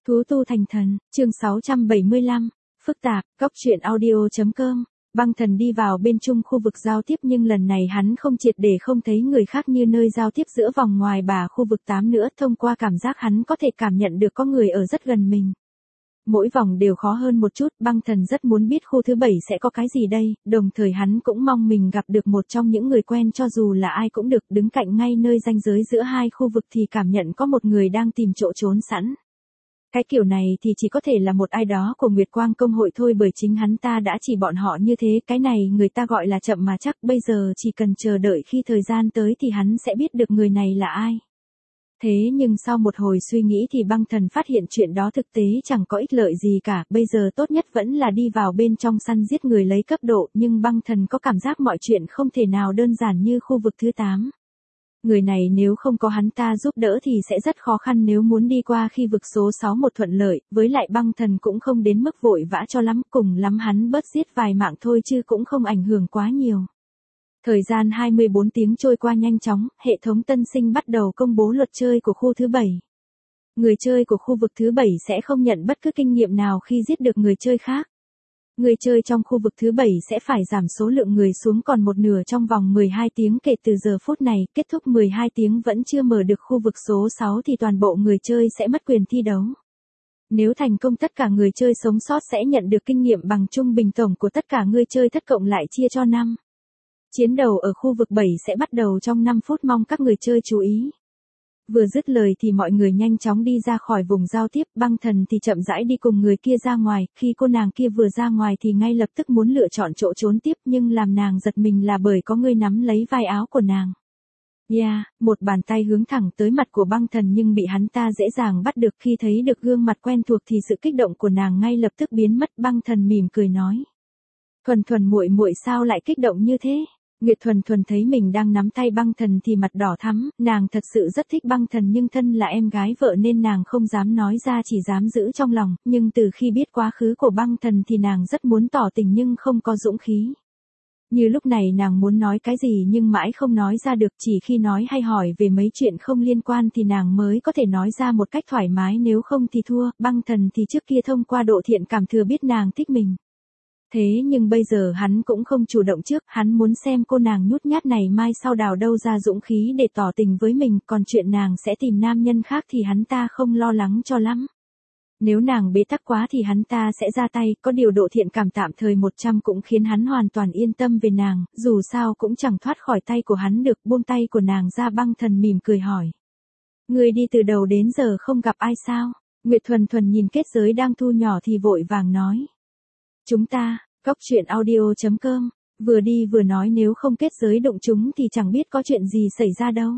Thú tu thành thần, chương 675, phức tạp, góc truyện audio.com. Băng thần đi vào bên chung khu vực giao tiếp nhưng lần này hắn không triệt để không thấy người khác như nơi giao tiếp giữa vòng ngoài và khu vực 8 nữa, thông qua cảm giác hắn có thể cảm nhận được có người ở rất gần mình. Mỗi vòng đều khó hơn một chút, băng thần rất muốn biết khu thứ 7 sẽ có cái gì đây, đồng thời hắn cũng mong mình gặp được một trong những người quen cho dù là ai cũng được, đứng cạnh ngay nơi ranh giới giữa hai khu vực thì cảm nhận có một người đang tìm chỗ trốn sẵn. Cái kiểu này thì chỉ có thể là một ai đó của Nguyệt Quang công hội thôi, bởi chính hắn ta đã chỉ bọn họ như thế, cái này người ta gọi là chậm mà chắc, bây giờ chỉ cần chờ đợi khi thời gian tới thì hắn sẽ biết được người này là ai. Thế nhưng sau một hồi suy nghĩ thì băng thần phát hiện chuyện đó thực tế chẳng có ích lợi gì cả, bây giờ tốt nhất vẫn là đi vào bên trong săn giết người lấy cấp độ, nhưng băng thần có cảm giác mọi chuyện không thể nào đơn giản như khu vực thứ 8. Người này nếu không có hắn ta giúp đỡ thì sẽ rất khó khăn nếu muốn đi qua khi vực số 6 một thuận lợi, với lại băng thần cũng không đến mức vội vã cho lắm, cùng lắm hắn bớt giết vài mạng thôi chứ cũng không ảnh hưởng quá nhiều. Thời gian 24 tiếng trôi qua nhanh chóng, hệ thống tân sinh bắt đầu công bố luật chơi của khu thứ 7. Người chơi của khu vực thứ 7 sẽ không nhận bất cứ kinh nghiệm nào khi giết được người chơi khác. Người chơi trong khu vực thứ 7 sẽ phải giảm số lượng người xuống còn một nửa trong vòng 12 tiếng kể từ giờ phút này, kết thúc 12 tiếng vẫn chưa mở được khu vực số 6 thì toàn bộ người chơi sẽ mất quyền thi đấu. Nếu thành công tất cả người chơi sống sót sẽ nhận được kinh nghiệm bằng trung bình tổng của tất cả người chơi thất cộng lại chia cho 5. Chiến đấu ở khu vực 7 sẽ bắt đầu trong 5 phút, mong các người chơi chú ý. Vừa dứt lời thì mọi người nhanh chóng đi ra khỏi vùng giao tiếp, băng thần thì chậm rãi đi cùng người kia ra ngoài, khi cô nàng kia vừa ra ngoài thì ngay lập tức muốn lựa chọn chỗ trốn tiếp nhưng làm nàng giật mình là bởi có người nắm lấy vai áo của nàng. Một bàn tay hướng thẳng tới mặt của băng thần nhưng bị hắn ta dễ dàng bắt được, khi thấy được gương mặt quen thuộc thì sự kích động của nàng ngay lập tức biến mất, băng thần mỉm cười nói. Thuần thuần muội muội sao lại kích động như thế? Nguyệt Thuần Thuần thấy mình đang nắm tay băng thần thì mặt đỏ thắm, nàng thật sự rất thích băng thần nhưng thân là em gái vợ nên nàng không dám nói ra, chỉ dám giữ trong lòng, nhưng từ khi biết quá khứ của băng thần thì nàng rất muốn tỏ tình nhưng không có dũng khí. Như lúc này nàng muốn nói cái gì nhưng mãi không nói ra được, chỉ khi nói hay hỏi về mấy chuyện không liên quan thì nàng mới có thể nói ra một cách thoải mái, nếu không thì thua. Băng thần thì trước kia thông qua độ thiện cảm thừa biết nàng thích mình. Thế nhưng bây giờ hắn cũng không chủ động trước, hắn muốn xem cô nàng nhút nhát này mai sau đào đâu ra dũng khí để tỏ tình với mình, còn chuyện nàng sẽ tìm nam nhân khác thì hắn ta không lo lắng cho lắm. Nếu nàng bế tắc quá thì hắn ta sẽ ra tay, có điều độ thiện cảm tạm thời 100 cũng khiến hắn hoàn toàn yên tâm về nàng, dù sao cũng chẳng thoát khỏi tay của hắn được. Buông tay của nàng ra, băng thần mỉm cười hỏi. Người đi từ đầu đến giờ không gặp ai sao? Nguyệt Thuần Thuần nhìn kết giới đang thu nhỏ thì vội vàng nói. Chúng ta, góc truyện audio.com, vừa đi vừa nói, nếu không kết giới đụng chúng thì chẳng biết có chuyện gì xảy ra đâu.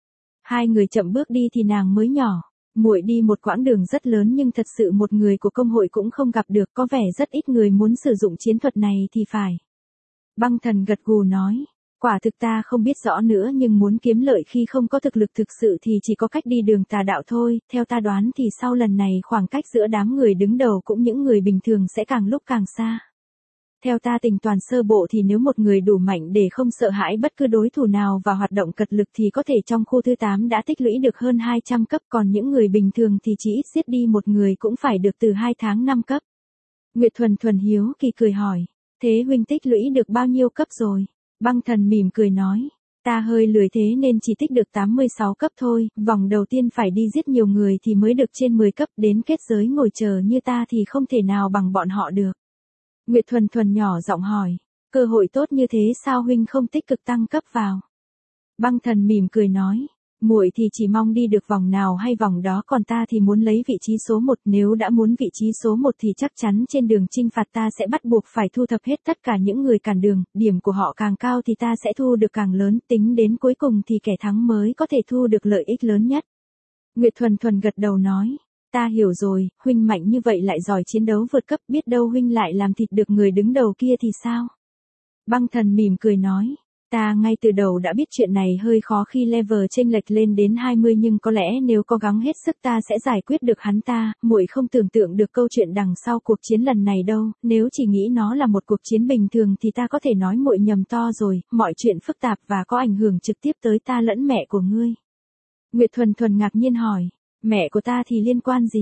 Hai người chậm bước đi thì nàng mới nhỏ. Muội đi một quãng đường rất lớn nhưng thật sự một người của công hội cũng không gặp được, có vẻ rất ít người muốn sử dụng chiến thuật này thì phải. Băng thần gật gù nói. Quả thực ta không biết rõ nữa nhưng muốn kiếm lợi khi không có thực lực thực sự thì chỉ có cách đi đường tà đạo thôi, theo ta đoán thì sau lần này khoảng cách giữa đám người đứng đầu cũng những người bình thường sẽ càng lúc càng xa. Theo ta tính toán sơ bộ thì nếu một người đủ mạnh để không sợ hãi bất cứ đối thủ nào và hoạt động cật lực thì có thể trong khu thứ 8 đã tích lũy được hơn 200 cấp, còn những người bình thường thì chỉ ít giết đi một người cũng phải được từ 2 tháng 5 cấp. Nguyệt Thuần Thuần hiếu kỳ cười hỏi, thế huynh tích lũy được bao nhiêu cấp rồi? Băng thần mỉm cười nói, ta hơi lười thế nên chỉ tích được 86 cấp thôi, vòng đầu tiên phải đi giết nhiều người thì mới được trên 10 cấp, đến kết giới ngồi chờ như ta thì không thể nào bằng bọn họ được. Nguyệt Thuần Thuần nhỏ giọng hỏi, cơ hội tốt như thế sao huynh không tích cực tăng cấp vào? Băng thần mỉm cười nói, muội thì chỉ mong đi được vòng nào hay vòng đó, còn ta thì muốn lấy vị trí số 1, nếu đã muốn vị trí số 1 thì chắc chắn trên đường chinh phạt ta sẽ bắt buộc phải thu thập hết tất cả những người cản đường, điểm của họ càng cao thì ta sẽ thu được càng lớn, tính đến cuối cùng thì kẻ thắng mới có thể thu được lợi ích lớn nhất. Nguyệt Thuần Thuần gật đầu nói. Ta hiểu rồi, huynh mạnh như vậy lại giỏi chiến đấu vượt cấp, biết đâu huynh lại làm thịt được người đứng đầu kia thì sao? Băng thần mỉm cười nói, ta ngay từ đầu đã biết chuyện này hơi khó khi level chênh lệch lên đến 20 nhưng có lẽ nếu cố gắng hết sức ta sẽ giải quyết được hắn ta. Muội không tưởng tượng được câu chuyện đằng sau cuộc chiến lần này đâu, nếu chỉ nghĩ nó là một cuộc chiến bình thường thì ta có thể nói muội nhầm to rồi, mọi chuyện phức tạp và có ảnh hưởng trực tiếp tới ta lẫn mẹ của ngươi. Nguyệt Thuần Thuần ngạc nhiên hỏi. Mẹ của ta thì liên quan gì?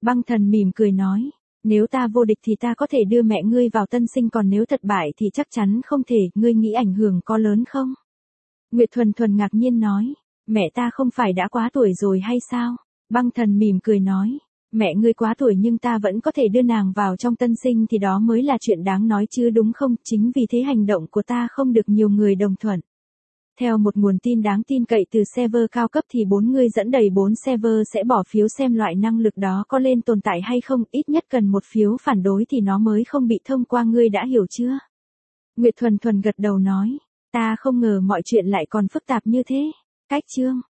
Băng Thần mỉm cười nói, nếu ta vô địch thì ta có thể đưa mẹ ngươi vào tân sinh, còn nếu thất bại thì chắc chắn không thể, ngươi nghĩ ảnh hưởng có lớn không? Nguyệt Thuần Thuần ngạc nhiên nói, mẹ ta không phải đã quá tuổi rồi hay sao? Băng Thần mỉm cười nói, mẹ ngươi quá tuổi nhưng ta vẫn có thể đưa nàng vào trong tân sinh thì đó mới là chuyện đáng nói chứ đúng không? Chính vì thế hành động của ta không được nhiều người đồng thuận. Theo một nguồn tin đáng tin cậy từ server cao cấp thì 4 người dẫn đầy 4 server sẽ bỏ phiếu xem loại năng lực đó có lên tồn tại hay không, ít nhất cần một phiếu phản đối thì nó mới không bị thông qua, ngươi đã hiểu chưa? Nguyệt Thuần Thuần gật đầu nói, ta không ngờ mọi chuyện lại còn phức tạp như thế. Cách chương